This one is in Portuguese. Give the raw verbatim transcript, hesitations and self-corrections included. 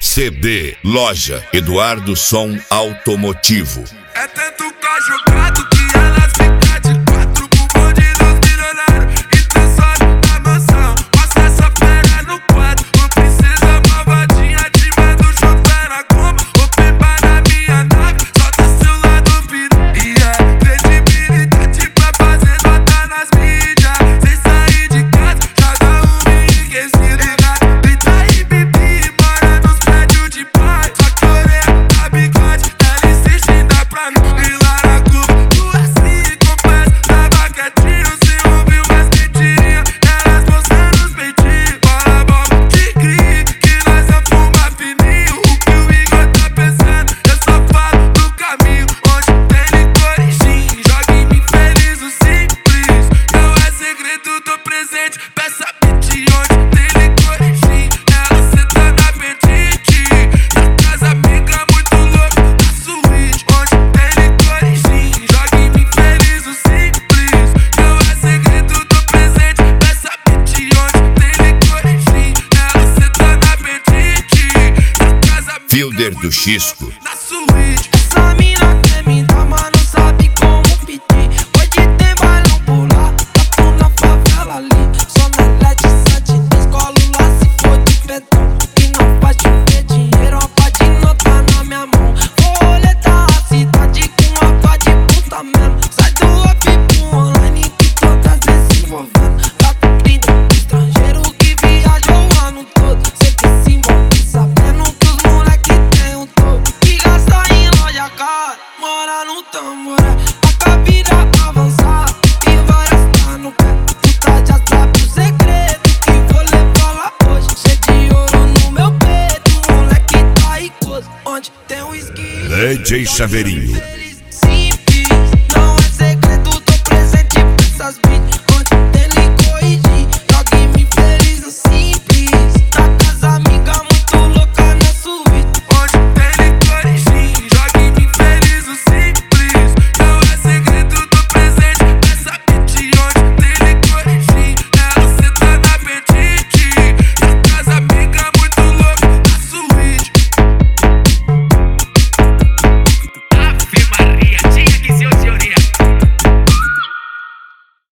C D, loja Eduardo Som Automotivo. É tanto conjugado que elas ficam de quatro pro bonde dos milionários. E tu sobe na mansão, passa essa fera no quadro. Não precisa malvadinha, te mando chover na goma. Ou pipa na minha nave, solta seu lado piru. E é credibilidade pra fazer nota nas mídias. Sem sair de casa, joga um enriquecido. Grita e bibi, mora nos prédios de pai. Só que orelha, a bigode, ela insiste em dar pra nós. E lá na curva, tu assim confessa. Tava quietinho, se ouviu umas mentirinhas. Elas mostrando os peitinhos. Fala bola de gri, que nós é fuma fininho. O que o Igor tá pensando, eu só falo do caminho. Onde tem licor e gin, joga em mim feliz o simples. Não é segredo, tô presente, peça beat. Onde tem licor e gin, ela senta na apetite. Na casa amiga muito louca, na suíte. Onde tem licor e gin, joga em mim feliz o simples. Não é segredo, tô presente, peça beat. Onde tem licor e gin, ela senta na apetite. Na casa amiga Fielder do muito Xisco. louca, na suíte. Essa mina quer me dar, mas não sabe como pedir. Hoje tem bailão por lá, papo na favela ali. Só na L E D sete, descolo lá se for de pedão. E não faz de ver dinheiro, a pá de nota na minha mão. Vou roletar a cidade com a pá de puta mesmo. Sai do up pro online que todas vezes se envolvendo. Tá cumprindo estrangeiro que viajou o ano todo. Sei que se envolve sabendo que os moleque tem um todo. Que gasta em loja cara, mora no Tamboré. Toca a vida avançar e várias tá no pé. Puta já sabe o segredo que vou levar lá hoje. Cheio de ouro no meu peito, moleque tá ricoso. Onde tem um esqui D J Chaveirinho.